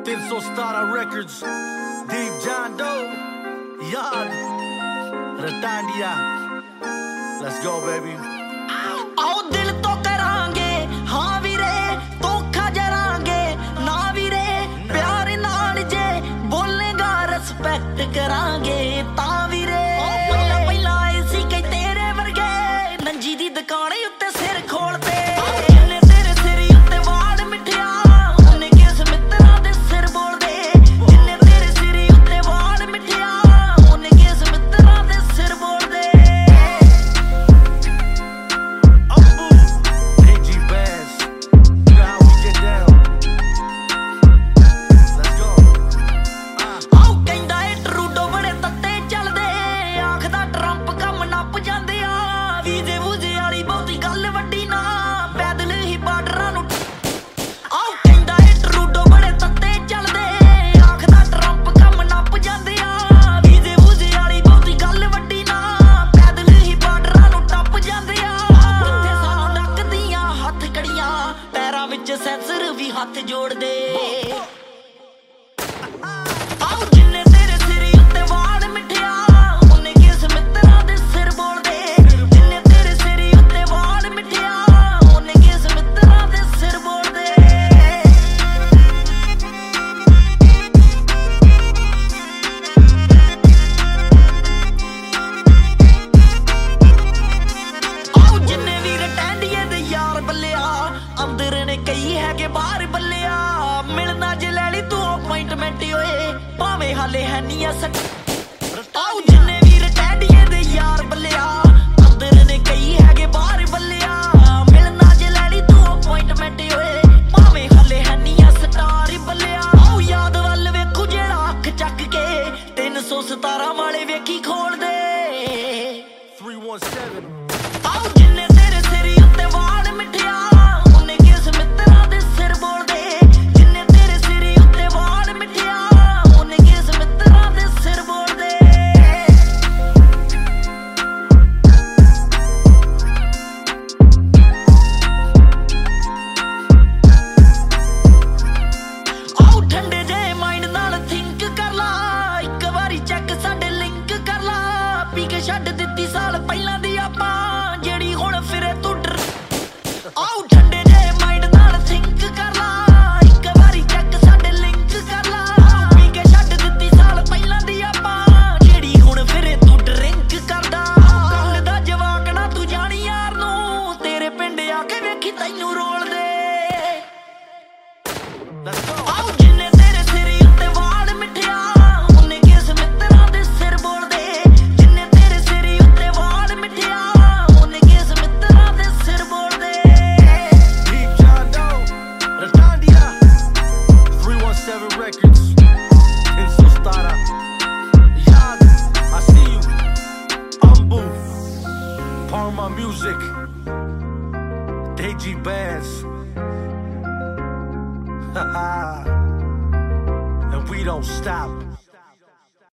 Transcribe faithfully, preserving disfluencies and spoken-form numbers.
ਤਿੰਨ ਸੌ ਸਤਾਰਾਂ Records, Deep John Doe, Yard, Ratandia. Let's go, baby. आओ दिल तो करांगे हाँ वीरे, धोखा जरांगे ना वीरे, प्यार नाल जे बोलेगा रिस्पेक्ट करांगे ता वीरे। पहला पहला आए सी कई तेरे वर्गे नंजी दी दुकान उत्ते सिर खोलते, जिन्ने तेरे सिर उत्ते वाल मिठिया उन्ने किस मित्रा दे सिर बोलदे, जिन्ने तेरे सिर उत्ते वाल मिठिया उन्ने किस मित्रा दे सिर बोलदे। ਸੈਂਸਰ ਵੀ ਹੱਥ ਜੋੜਦੇ, ਆਓ ਜਿੰਨੇ ਤੇਰੇ ਸਿਰ ਉੱਤੇ ਵਾਲ ਮਿੱਠਿਆ ਉਹਨੇ ਕਿਸ ਮਿੱਤਰਾਂ ਦੇ ਸਿਰ ਬੋਲਦੇ, ਜਿੰਨੇ ਤੇਰੇ ਸਿਰ ਉੱਤੇ ਵਾਲ ਮਿੱਠਿਆ ਉਹਨੇ ਕਿਸ ਮਿੱਤਰਾਂ ਦੇ ਸਿਰ ਬੋਲਦੇ। ਆਓ ਜਿੰਨੇ ਵੀ ਰਟੈਂਡੀਏ ਦੇ ਯਾਰ ਬੱਲਿਆ ਅੰਦਰ ਨੇ ਕਈ ਹੈਗੇ ਬਾਹਰ ਬੱਲਿਆ, ਮਿਲਣਾ ਜੇ ਲੈ ਲਈ ਤੂੰ ਅਪਾਇੰਟਮੈਂਟ ਓਏ ਭਾਵੇਂ ਹਾਲੇ ਹੈ ਨੀ ਐ ਸੱਟ। ਆਓ ਜਿੰਨੇ ਵੀ ਰਟੈਂਡੀਏ ਦੇ ਯਾਰ ਬੱਲਿਆ ਅੰਦਰ ਨੇ ਕਈ ਹੈਗੇ ਬਾਹਰ ਬੱਲਿਆ, ਮਿਲਣਾ ਜੇ ਲੈ ਲਈ ਤੂੰ ਅਪਾਇੰਟਮੈਂਟ ਓਏ ਭਾਵੇਂ ਹਾਲੇ ਹੈ ਨੀ ਐ ਸਟਾਰ ਬੱਲਿਆ। ਆਓ ਯਾਦ ਵੱਲ ਵੇਖੂ ਜਿਹੜਾ ਅੱਖ ਚੱਕ ਕੇ ਤਿੰਨ ਸੌ ਸਤਾਰਾਂ ਵਾਲੇ ਵੇਖੀ ਖੋਲਦੇ। three one seven ਆਓ ਜਿੰਨੇ ਤੇਰੇ ਸਿਰ ਉੱਤੇ ਵਾਲ ਮਿੱਠਿਆ ਉਹਨੇ ਕਿਸ ਮਿੱਤਰਾਂ ਦੇ ਸਿਰ ਬੋਲਦੇ, ਜਿੰਨੇ ਤੇਰੇ ਸਿਰ ਉੱਤੇ ਵਾਲ ਮਿੱਠਿਆ ਉਹਨੇ ਕਿਸ ਮਿੱਤਰਾਂ ਦੇ ਸਿਰ ਬੋਲਦੇ। ਆਓ ਠੰਡੇ ਜਿਹੇ ਮਾਈਂਡ ਨਾਲ ਥਿੰਕ ਕਰ ਲਾ, ਇੱਕ ਵਾਰੀ ਚੈੱਕ ਸਾਡੇ ਲਿੰਕ ਕਰ ਲਾ, ਪੀ ਕੇ ਛੱਡ ਦਿੱਤੀ ਸਾਲ ਪਹਿਲਾਂ ਦੀ ਆਪਾਂ ਜਿਹੜੀ ਹੁਣ ਫਿਰੇ ਤੂੰ ਡਰ। ਆਓ ਠੰਡੇ ਜਿਹੇ ਮਾਈਂਡ ਨਾਲ ਥਿੰਕ ਕਰ ਲਾ, ਇੱਕ ਵਾਰੀ ਚੈੱਕ ਸਾਡੇ ਲਿੰਕ ਕਰ ਲਾ, ਪੀ ਕੇ ਛੱਡ ਦਿੱਤੀ ਸਾਲ ਪਹਿਲਾਂ ਦੀ ਆਪਾਂ ਜਿਹੜੀ ਹੁਣ ਫਿਰੇ ਤੂੰ ਡਰਿੰਕ ਕਰਦਾ। ਗੱਲ ਦਾ ਜਵਾਕ ਨਾ ਤੂੰ ਜਾਣੀ ਯਾਰ ਨੂੰ ਤੇਰੇ ਪਿੰਡ ਆ ਕੇ ਵੇਖੀ ਤੈਨੂੰ ਰੋਲਦੇ। ਆਓ ਜਿੰਨੇ ਤੇਰੇ ਸਿਰ ਉੱਤੇ ਵਾਲ ਮਿੱਠਿਆ ਉਹਨੇ ਕਿਸ ਮਿੱਤਰਾਂ ਦੇ ਸਿਰ ਬੋਲਦੇ, ਜਿੰਨੇ ਤੇਰੇ ਸਿਰ ਉੱਤੇ ਵਾਲ ਮਿੱਠਿਆ ਉਹਨੇ ਕਿਸ ਮਿੱਤਰਾਂ ਦੇ ਸਿਰ ਬੋਲਦੇ। Deep John Doe, Ratandia, three one seven Records, ਤਿੰਨ ਸੌ ਸਤਾਰਾਂ Yard, I see you, Umbu, Parma Music, Deji Bands, and we don't stop.